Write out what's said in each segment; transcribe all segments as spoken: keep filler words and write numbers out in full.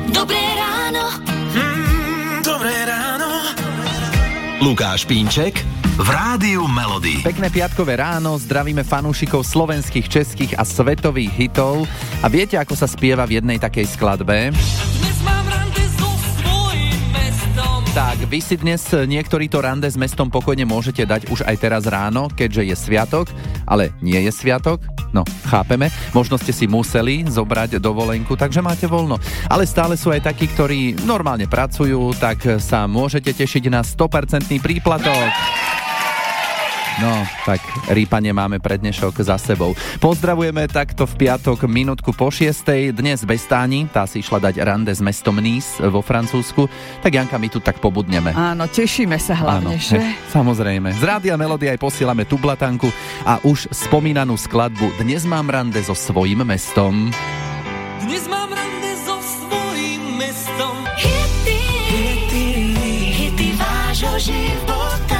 Dobré ráno. Mm, dobré ráno. Lukáš Pínček v Rádiu Melody. Pekné piatkové ráno, zdravíme fanúšikov slovenských, českých a svetových hitov. A viete, ako sa spieva v jednej takej skladbe? Tak, vy si dnes niektorí to rande s mestom pokojne môžete dať už aj teraz ráno, keďže je sviatok, ale nie je sviatok. No, chápeme, možno ste si museli zobrať dovolenku, takže máte voľno. Ale stále sú aj takí, ktorí normálne pracujú, tak sa môžete tešiť na sto percent príplatok. No, tak rýpanie máme pre dnešok za sebou. Pozdravujeme takto v piatok minútku po šiestej. Dnes bez Táni, tá si išla dať rande s mestom Nice vo Francúzsku. Tak Janka, my tu tak pobudneme. Áno, tešíme sa hlavne, Áno, že? He, samozrejme. Z Rádia Melody aj posielame tú blatanku a už spomínanú skladbu Dnes mám rande so svojím mestom. Dnes mám rande so svojím mestom. Hity, hity, hity vášho života.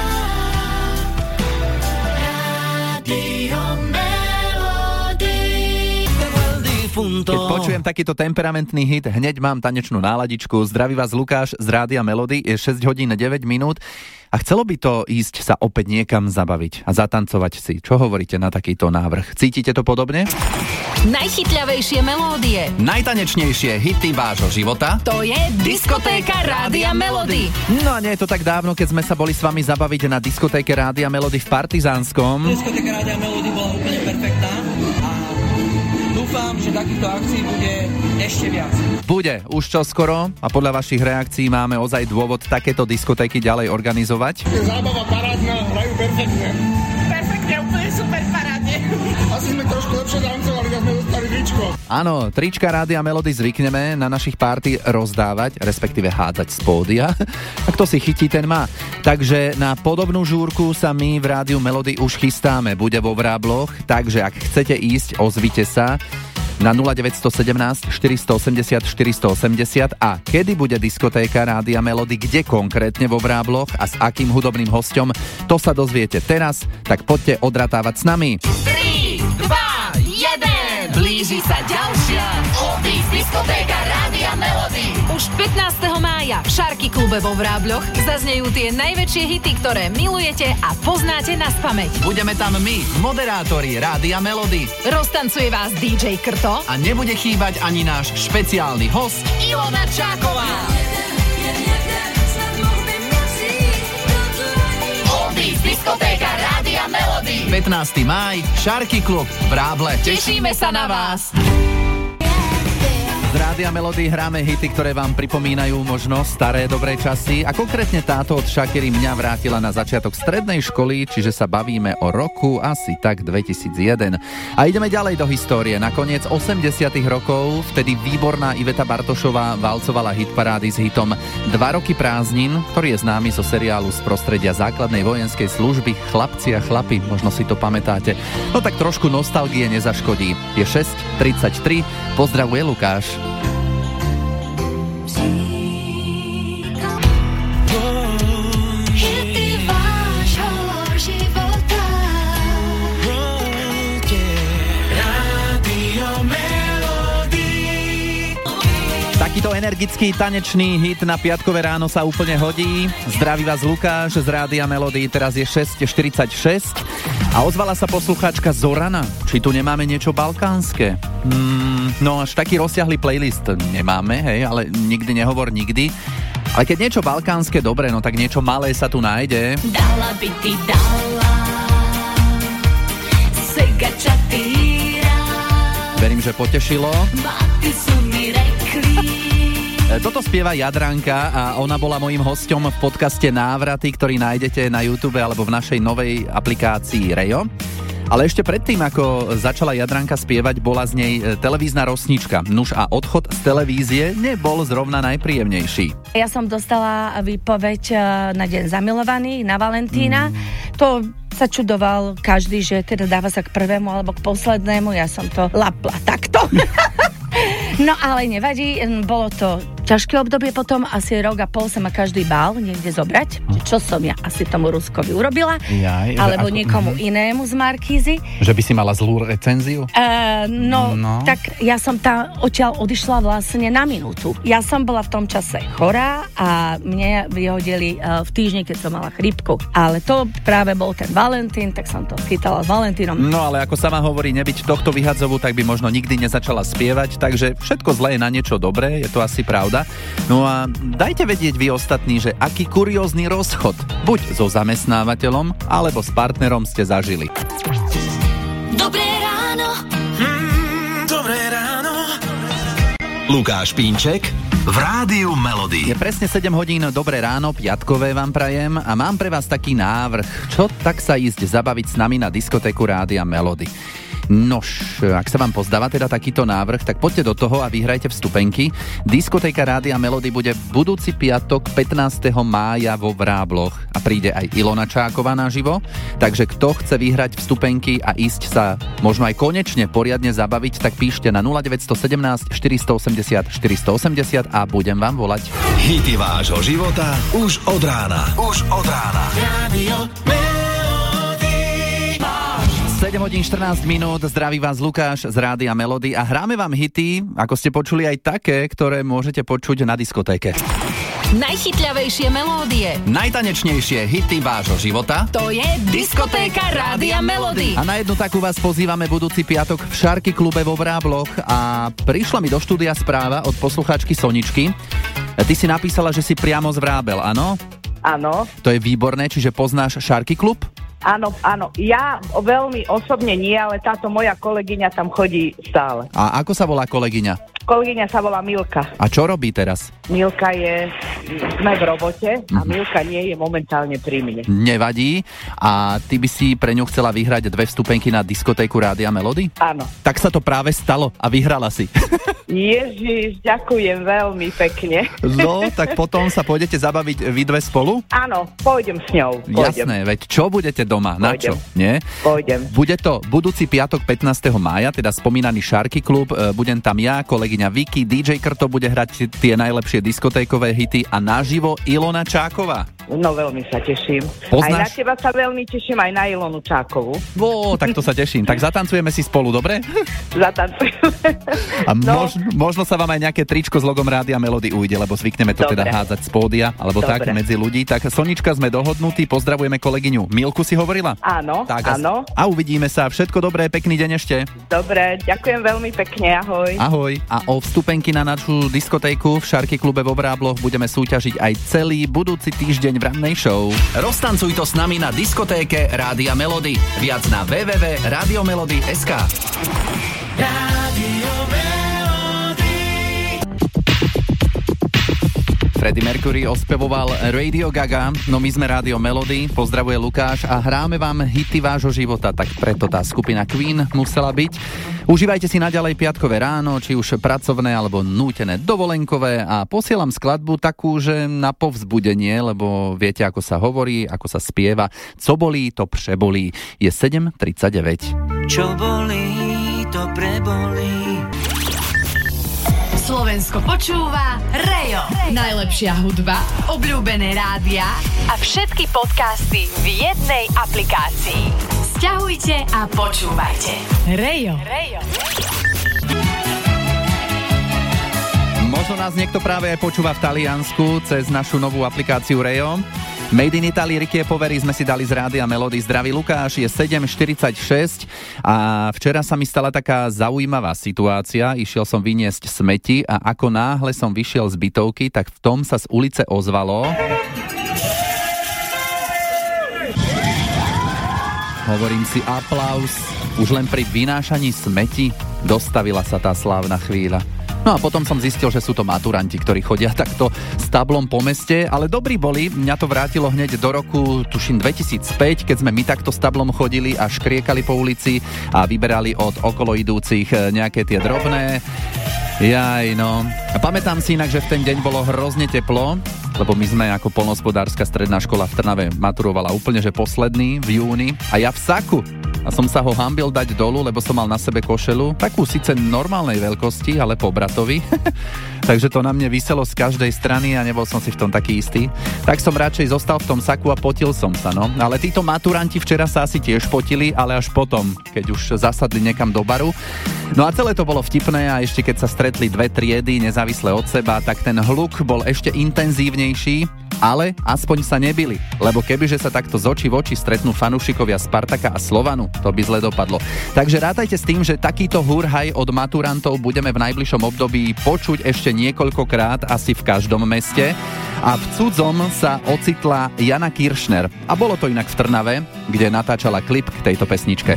Keď počujem takýto temperamentný hit, hneď mám tanečnú náladičku. Zdraví vás Lukáš z Rádia Melody, je šesť hodín deväť minút a chcelo by to ísť sa opäť niekam zabaviť a zatancovať si. Čo hovoríte na takýto návrh? Cítite to podobne? Najchytľavejšie melódie. Najtanečnejšie hity vášho života. To je diskotéka Rádia Melody. No a nie je to tak dávno, keď sme sa boli s vami zabaviť na diskotéke Rádia Melody v Partizánskom. Diskotéka Rádia Melody bola úplne perfektná a dúfam, že takýchto akcií bude ešte viac. Bude, už čoskoro a podľa vašich reakcií máme ozaj dôvod takéto diskotéky ďalej organizovať. Je zábava parádna, hrajú perfektne. Perfektne, úplne super parádne. Asi sme trošku lepšie dancovali, tak sme dostali tričko. Áno, trička Rádia Melody zvykneme na našich párty rozdávať, respektíve hádzať z pódia. A kto si chytí, ten má. Takže na podobnú žúrku sa my v Rádiu Melody už chystáme. Bude vo Vrábloch, takže ak chcete ísť, ozvite sa na nula deväť jedna sedem štyri osem nula štyri osem nula a kedy bude diskotéka Rádia Melody, kde konkrétne vo Vrábloch a s akým hudobným hosťom, to sa dozviete teraz, tak poďte odratávať s nami. tri, dva, jeden. Blíži sa ďalšia Oldies diskotéka Rádia Melody. Už pätnásteho mája v Šarky klube vo Vrábľoch zaznejú tie najväčšie hity, ktoré milujete a poznáte naspamäť. Budeme tam my, moderátori Rádia Melody. Roztancuje vás dý džej Krto A nebude chýbať ani náš špeciálny host Ilona Čáková. Oldies diskotéka Rádia Melody. pätnásteho mája, Šarky klub, Vráble. Tešíme sa na vás. Z Rádia Melody hráme hity, ktoré vám pripomínajú možno staré dobré časy a konkrétne táto od Shakiry mňa vrátila na začiatok strednej školy, čiže sa bavíme o roku asi tak dvetisícjeden. A ideme ďalej do histórie. Na koniec osemdesiatych rokov vtedy výborná Iveta Bartošová valcovala hitparády s hitom Dva roky prázdnin, ktorý je známy zo seriálu z prostredia základnej vojenskej služby Chlapci a chlapi, možno si to pamätáte. No tak trošku nostalgie nezaškodí. Je šesť tridsaťtri, pozdravuje Lukáš. Takýto energický tanečný hit na piatkové ráno sa úplne hodí. Zdraví vás Lukáš z Rádia Melody, teraz je šesť štyridsaťšesť a ozvala sa poslucháčka Zorana. Či tu nemáme niečo balkánske? Hmm, no až taký rozsiahly playlist nemáme, hej, ale nikdy nehovor nikdy. Ale keď niečo balkánske, dobre, no tak niečo malé sa tu nájde. Dala by ty dala Sega čatíra. Verím, že potešilo. Maty sú mi rekli. Toto spieva Jadranka a ona bola mojím hosťom v podcaste Návraty, ktorý nájdete na YouTube alebo v našej novej aplikácii Rejo. Ale ešte predtým, ako začala Jadranka spievať, bola z nej televízna rosnička. Nuž a odchod z televízie nebol zrovna najpríjemnejší. Ja som dostala výpoveď na deň zamilovaných, na Valentína. Mm. To sa čudoval každý, že teda dáva sa k prvému alebo k poslednému. Ja som to lapla takto. No ale nevadí, bolo to ťažké obdobie potom, asi rok a pol sa ma každý bál niekde zobrať, že čo som ja asi tomu Ruskovi urobila, Jaj, alebo ako, niekomu mm. inému z Markízy. Že by si mala zlú recenziu? Uh, no, no, tak ja som tam odtiaľ odišla vlastne na minútu. Ja som bola v tom čase chorá a mne vyhodili uh, v týždni, keď som mala chrípku. Ale to práve bol ten Valentín, tak som to schytala s Valentínom. No ale ako sama hovorí, nebyť tohto vyhadzovú, tak by možno nikdy nezačala spievať, takže všetko zlé je na niečo dobré, je to asi pravda. No a dajte vedieť vy ostatní, že aký kuriózny rozchod, buď so zamestnávateľom, alebo s partnerom ste zažili. Dobré ráno. Mm, dobré ráno. Lukáš Pínček v Rádiu Melody. Je presne sedem hodín, dobré ráno, piatkové vám prajem a mám pre vás taký návrh. Čo tak sa ísť zabaviť s nami na diskotéku Rádia Melody? Nož, ak sa vám pozdáva teda takýto návrh, tak poďte do toho a vyhrajte vstupenky. Diskotéka Rádia Melody bude budúci piatok pätnásteho mája vo Vrábloch a príde aj Ilona Čáková naživo. Takže kto chce vyhrať vstupenky a ísť sa možno aj konečne poriadne zabaviť, tak píšte na nula deväť jedna sedem štyri osem nula štyri osem nula a budem vám volať. Hity vášho života už od rána. Už od rána. Rádio sedem hodín štrnásť minút, zdraví vás Lukáš z Rádia Melody a hráme vám hity, ako ste počuli aj také, ktoré môžete počuť na diskotéke. Najchytľavejšie melódie. Najtanečnejšie hity vášho života. To je diskotéka Rádia Melody. A na jednu takú vás pozývame budúci piatok v Šarky klube vo Vrábloch a prišla mi do štúdia správa od poslucháčky Soničky. Ty si napísala, že si priamo z Vrábel, áno? Áno. To je výborné, čiže poznáš Šarky klub? Áno, áno. Ja veľmi osobne nie, ale táto moja kolegyňa tam chodí stále. A ako sa volá kolegyňa? Kolegyňa sa volá Milka. A čo robí teraz? Milka je, sme v robote a Milka nie je momentálne pri mne. Nevadí. A ty by si pre ňu chcela vyhrať dve vstupenky na diskotéku Rádia Melody? Áno. Tak sa to práve stalo a vyhrala si. Ježiš, ďakujem veľmi pekne. No, tak potom sa pôjdete zabaviť vy dve spolu? Áno, pôjdem s ňou. Pôjdem. Jasné, veď čo budete doma? Na Pôjdem. čo? Nie? Pôjdem. Bude to budúci piatok pätnásteho mája, teda spomínaný Šarky klub. Budem tam ja, kolegyňa Vicky, dý džej Krto bude hrať tie najlepšie diskotékové hity a naživo Ilona Čáková. No veľmi sa teším. Poznáš? Aj na teba sa veľmi teším, aj na Ilonu Čákovú. Ó, tak to sa teším. Tak zatancujeme si spolu, dobre? Zatancujeme. A No. mož, možno sa vám aj nejaké tričko s logom Rádia Melody ujde, lebo zvykneme to Dobre. teda hádzať z pódia, alebo Dobre. tak medzi ľudí. Tak Sonička, sme dohodnutí, pozdravujeme kolegyňu Milku, si hovorila? Áno, Tak, áno. A uvidíme sa. Všetko dobré, pekný deň ešte. Dobre, ďakujem veľmi pekne, ahoj. Ahoj. A o vstupenky na našu diskotéku v Šarky klube vo Vrábloch budeme súťažiť aj celý budúci týždeň v rannej show. Roztancuj to s nami na diskotéke Rádia Melody. Viac na w w w bodka radio melody bodka es ká. Rádio Melody. Freddie Mercury ospevoval Radio Gaga, no my sme Rádio Melody, pozdravuje Lukáš a hráme vám hity vášho života, tak preto tá skupina Queen musela byť. Užívajte si naďalej piatkové ráno, či už pracovné alebo nútené dovolenkové a posielam skladbu takú, že na povzbudenie, lebo viete, ako sa hovorí, ako sa spieva. Co bolí, to prebolí. Je sedem tridsaťdeväť. Čo bolí, to prebolí. Slovensko počúva Rejo. Najlepšia hudba, obľúbené rádia a všetky podcasty v jednej aplikácii. Sťahujte a počúvajte. Rejo. Rejo. Možno nás niekto práve aj počúva v Taliansku cez našu novú aplikáciu Rejo. Made in Italy, Rikie Povery sme si dali z Rádia Melody. Zdraví Lukáš, je sedem štyridsaťšesť a včera sa mi stala taká zaujímavá situácia. Išiel som vyniesť smeti a ako náhle som vyšiel z bytovky, tak v tom sa z ulice ozvalo... Hovorím si aplaus. Už len pri vynášaní smeti dostavila sa tá slávna chvíľa. No a potom som zistil, že sú to maturanti, ktorí chodia takto s tablom po meste, ale dobrí boli, mňa to vrátilo hneď do roku, tuším, dvetisícpäť, keď sme my takto s tablom chodili a škriekali po ulici a vyberali od okolo idúcich nejaké tie drobné. Jaj, no... A pamätám si inak, že v ten deň bolo hrozne teplo, lebo my sme ako poľnohospodárska stredná škola v Trnave maturovala úplne, že posledný v júni a ja v saku. A som sa ho hambil dať dolu, lebo som mal na sebe košelu, takú síce normálnej veľkosti, ale po bratovi. Takže to na mne viselo z každej strany a nebol som si v tom taký istý. Tak som radšej zostal v tom saku a potil som sa, no. Ale títo maturanti včera sa asi tiež potili, ale až potom, keď už zasadli niekam do baru. No a celé to bolo vtipné a ešte keď sa stretli dve triedy nezávisle od seba, tak ten hluk bol ešte intenzívnejší, ale aspoň sa nebili, lebo kebyže sa takto z očí v oči stretnú fanúšikovia Spartaka a Slovanu, to by zle dopadlo. Takže rátajte s tým, že takýto hurhaj od maturantov budeme v najbližšom období počuť ešte niekoľkokrát, asi v každom meste. A v cudzom sa ocitla Jana Kiršner. A bolo to inak v Trnave, kde natáčala klip k tejto pesničke.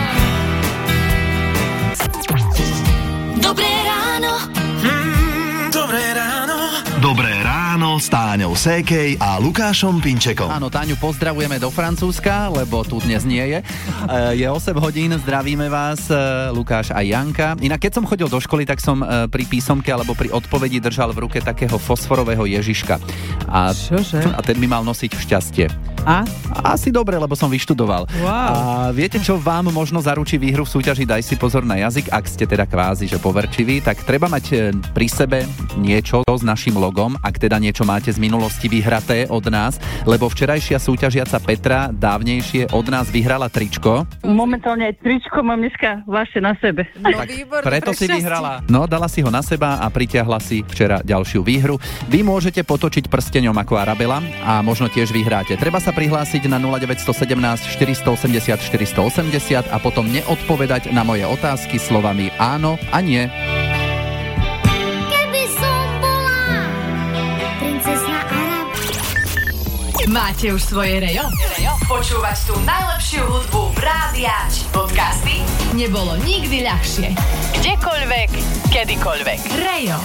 Dobré ráno. Mm, dobré ráno. Dobré ráno s Táňou Sékej a Lukášom Pinčekom. Áno, Táňu pozdravujeme do Francúzska, lebo tu dnes nie je. Je osem hodín, zdravíme vás, Lukáš a Janka. Inak keď som chodil do školy, tak som pri písomke alebo pri odpovedi držal v ruke takého fosforového Ježiška. A, Čože? A ten mi mal nosiť šťastie. A? Asi dobre, lebo som vyštudoval. Wow. A viete, čo vám možno zaručí výhru v súťaži Daj si pozor na jazyk, ak ste teda kvázi, že poverčiví, tak treba mať pri sebe niečo s našim logom, ak teda niečo máte z minulosti vyhraté od nás, lebo včerajšia súťažiaca Petra dávnejšie od nás vyhrala tričko. Momentálne aj tričko mám dneska vaše na sebe. No tak výborné, preto pre si šťastie. vyhrala. No, dala si ho na seba a pritiahla si včera ďalšiu výhru. Vy môžete potočiť prsteňom ako Arabela a možno tiež vyhráte. Treba sa prihlásiť na nula deväť jedna sedem štyri osem osem štyri osem osem a potom neodpovedať na moje otázky slovami áno a nie. Keby som bola princezna Arab. Máte už svoje rejo? Počúvať tú najlepšiu hudbu v rádiách či podcasty? Nebolo nikdy ľahšie. Kdekoľvek, kedykoľvek. Rejo.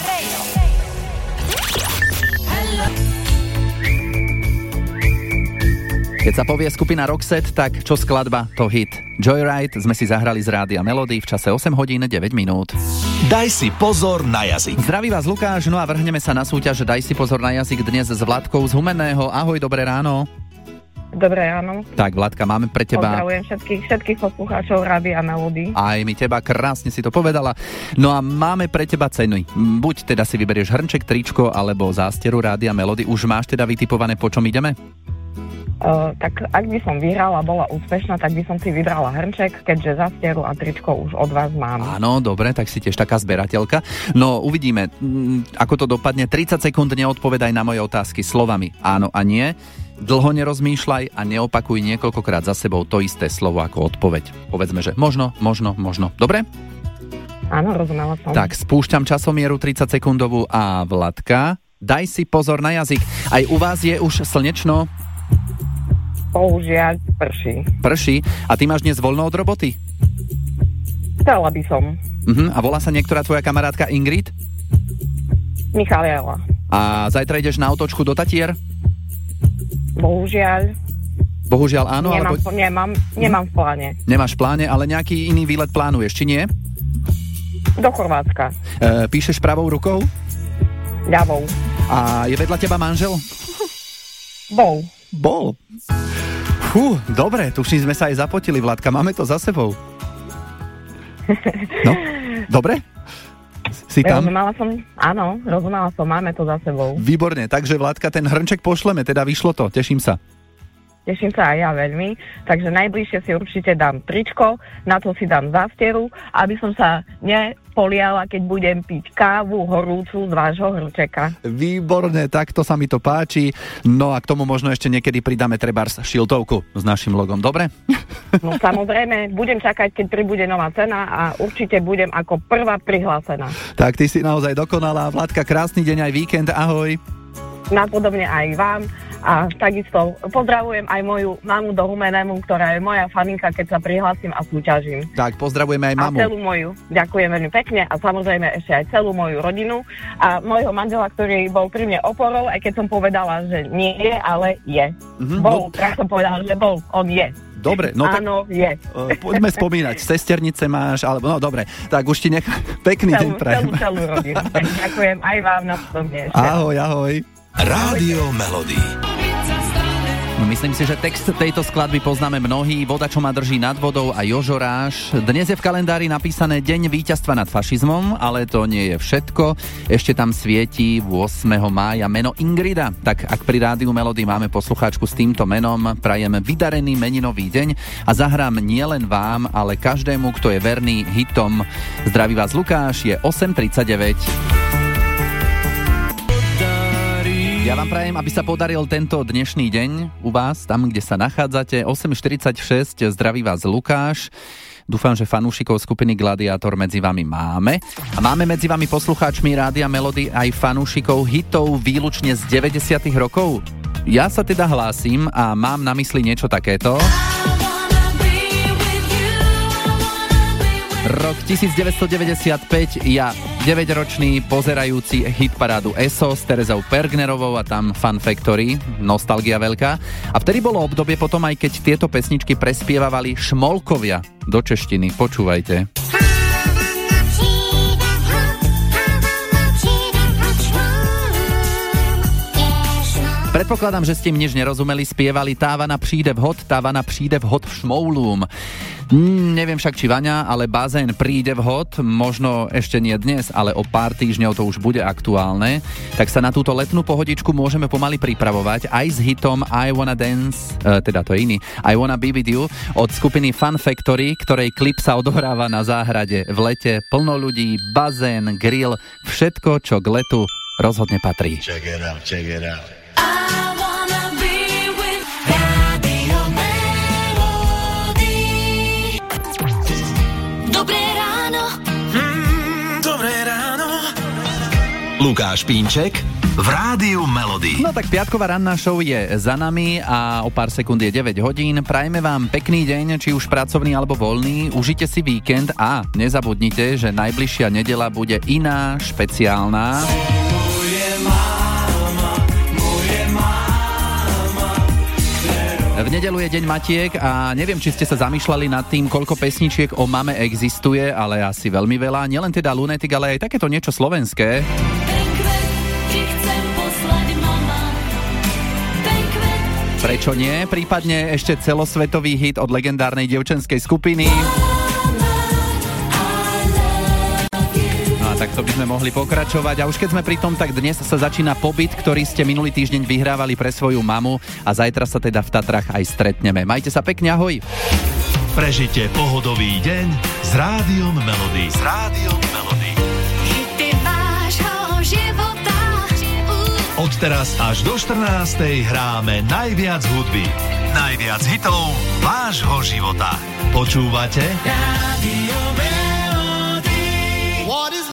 Keď sa povie skupina Roxette, tak čo skladba, to hit. Joyride sme si zahrali z Rádia Melody v čase osem hodín deväť minút. Daj si pozor na jazyk. Zdraví vás Lukáš, no a vrhneme sa na súťaž Daj si pozor na jazyk dnes s Vladkou z Humenného. Ahoj, dobré ráno. Dobré ráno. Tak Vladka, máme pre teba... Pozdravujem všetkých, všetkých poslucháčov Rádia Melody. Aj mi teba, krásne si to povedala. No a máme pre teba ceny. Buď teda si vyberieš hrnček, tričko alebo zásteru Rádia Melody. Už máš teda vytipované, po čom ideme? Uh, tak ak by som vyhrala, bola úspešná, tak by som si vybrala hrnček, keďže zastieru a tričko už od vás mám. Áno, dobre, tak si tiež taká zberateľka. No, uvidíme, ako to dopadne. tridsať sekúnd neodpovedaj na moje otázky slovami áno a nie. Dlho nerozmýšľaj a neopakuj niekoľkokrát za sebou to isté slovo ako odpoveď. Povedzme, že možno, možno, možno. Dobre? Áno, rozumela som. Tak, spúšťam časomieru tridsať sekundovú a Vladka, daj si pozor na jazyk. Aj u vás je už slnečno? Bohužiaľ, prší. Prší. A ty máš dnes voľno od roboty? Chcela by som. Uh-huh. A volá sa niektorá tvoja kamarátka Ingrid? Michaliela. A zajtra ideš na otočku do Tatier? Bohužiaľ. Bohužiaľ áno, nemám, alebo... Nemám, nemám v pláne. Nemáš v pláne, ale nejaký iný výlet plánuješ, či nie? Do Chorvátska. E, píšeš pravou rukou? Ľavou. A je vedľa teba manžel? Bol. Bol. Fú, dobre, tuším, sme sa aj zapotili, Vladka, máme to za sebou. No, dobre? Si tam? Rozumela som, áno, rozumela som, máme to za sebou. Výborne, takže Vladka, ten hrnček pošleme, teda vyšlo to, teším sa. Teším sa aj ja veľmi, takže najbližšie si určite dám tričko, na to si dám zásteru, aby som sa nepoliala, keď budem piť kávu horúcu z vášho hrnčeka. Výborne, takto sa mi to páči. No a k tomu možno ešte niekedy pridáme trebárs šiltovku s našim logom, dobre? No samozrejme, budem čakať, keď pribude nová cena a určite budem ako prvá prihlásená. Tak ty si naozaj dokonalá. Vladka, krásny deň aj víkend, ahoj. Napodobne aj vám. A takisto pozdravujem aj moju mamu do Humenému, ktorá je moja faninka, keď sa prihlásim a súťažím. Tak, pozdravujeme aj mamu. A celú moju. Ďakujem veľmi pekne a samozrejme ešte aj celú moju rodinu a môjho manžela, ktorý bol pri mne oporou, aj keď som povedala, že nie je, ale je. Mm-hmm. Bol, tak som povedala, že bol, on je. Dobre, no tak... Áno, je. Poďme spomínať. Sesternice máš, alebo no dobre. Tak už ti nechá... Pekný celú, deň prajem. Celú, celú rodinu. Ďakujem aj vám na tom dnes. Ahoj, ahoj. Rádio Melody. No, myslím si, že text tejto skladby poznáme mnohí. Voda, čo ma drží nad vodou a Jožoráš. Dnes je v kalendári napísané Deň víťazstva nad fašizmom, ale to nie je všetko. Ešte tam svieti ôsmeho mája meno Ingrida. Tak ak pri Rádiu Melody máme poslucháčku s týmto menom, prajem vydarený meninový deň a zahrám nielen vám, ale každému, kto je verný hitom. Zdraví vás Lukáš, je osem tridsaťdeväť. Ja vám prajem, aby sa podaril tento dnešný deň u vás, tam, kde sa nachádzate. osem štyridsaťšesť, zdraví vás Lukáš. Dúfam, že fanúšikov skupiny Gladiátor medzi vami máme. A máme medzi vami poslucháčmi Rádia Melody aj fanúšikov hitov výlučne z deväťdesiatych rokov. Ja sa teda hlásim a mám na mysli niečo takéto. Rok devätnásťstodeväťdesiatpäť, ja deväťročný pozerajúci hitparádu es o s Terezou Pergnerovou a tam Fun Factory, nostalgia veľká. A vtedy bolo obdobie potom, aj keď tieto pesničky prespievavali šmolkovia do češtiny. Počúvajte. Predpokladám, že ste im nič nerozumeli, spievali Távana přijde vhod, Távana přijde vhod v šmoulům. Mm, neviem však, či vaňa, ale bazén príde vhod, možno ešte nie dnes, ale o pár týždňov to už bude aktuálne. Tak sa na túto letnú pohodičku môžeme pomaly pripravovať aj s hitom I Wanna Dance, e, teda to je iný, I Wanna Be With You od skupiny Fun Factory, ktorej klip sa odohráva na záhrade v lete, plno ľudí, bazén, grill, všetko, čo k letu rozhodne patrí. Check it out, check it out. Lukáš Pínček v Rádiu Melody. No tak piatková ranná show je za nami a o pár sekúnd je deväť hodín. Prajme vám pekný deň, či už pracovný alebo voľný. Užite si víkend a nezabudnite, že najbližšia nedeľa bude iná, špeciálna. V nedeľu je Deň Matiek a neviem, či ste sa zamýšľali nad tým, koľko pesničiek o mame existuje, ale asi veľmi veľa. Nielen teda Lunatic, ale aj takéto niečo slovenské. Prečo nie? Prípadne ešte celosvetový hit od legendárnej dievčenskej skupiny. Tak to by sme mohli pokračovať. A už keď sme pri tom, tak dnes sa začína pobyt, ktorý ste minulý týždeň vyhrávali pre svoju mamu a zajtra sa teda v Tatrách aj stretneme. Majte sa pekne, ahoj. Prežite pohodový deň s Rádiom Melody. S Rádiom Melody. Hity vášho života. Od teraz až do štrnástej hráme najviac hudby. Najviac hitov vášho života. Počúvate? Rádio